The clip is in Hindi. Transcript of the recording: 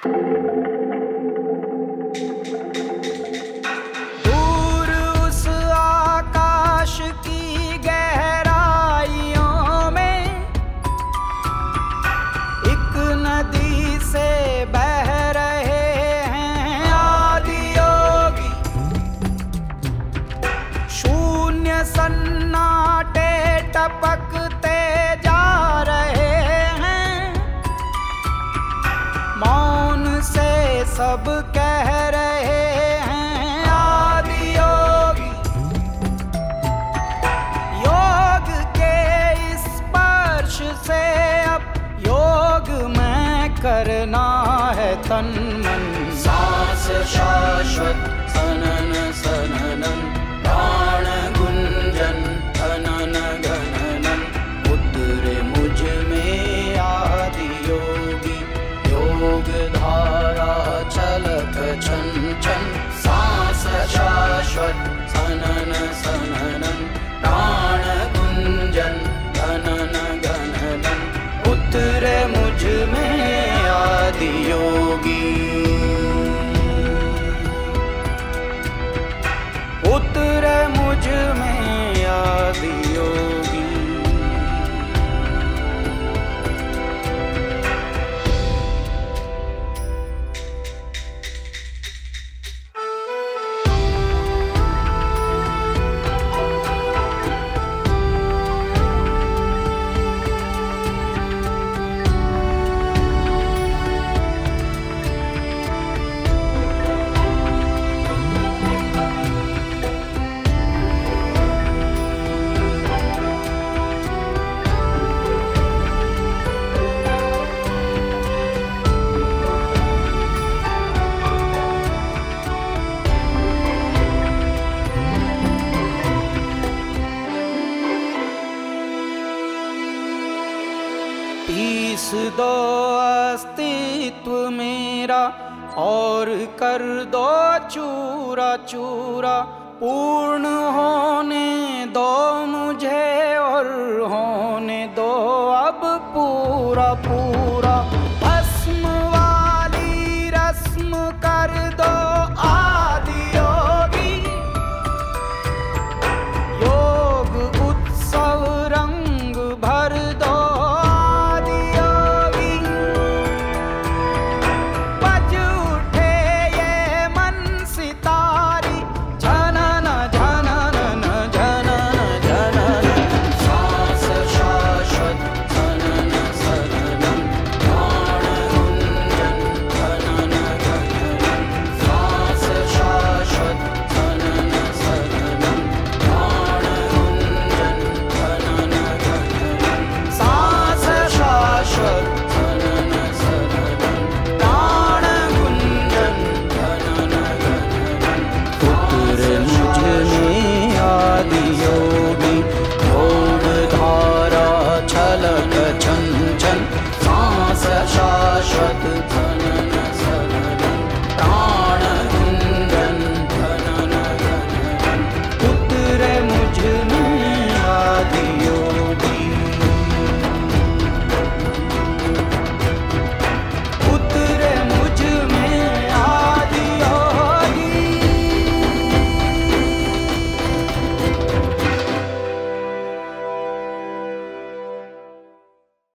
दूर उस आकाश की गहराइयों में एक नदी से बह रहे हैं आदि योगी। शून्य सन्नाटे टपकते जा रहे हैं, मौन से सब कह रहे हैं आदि योगी। योग के इस स्पर्श से अब योग में करना है तन मन। सांस शाश्वत सनन सननन, प्राण गुंजन धनन गणनन। उतरे मुझ में आदि योगी, योग धारा छलक छन छन। सांस शाश्वत सनन सननन, प्राण गुंजन धनन गणनन। उतरे मुझ में आदि योगी, उतरे मुझ में आदि योगी। पीस दो अस्तित्व मेरा और कर दो चूरा चूरा। पूर्ण होने दो मुझे और होने दो अब पूरा पूरा।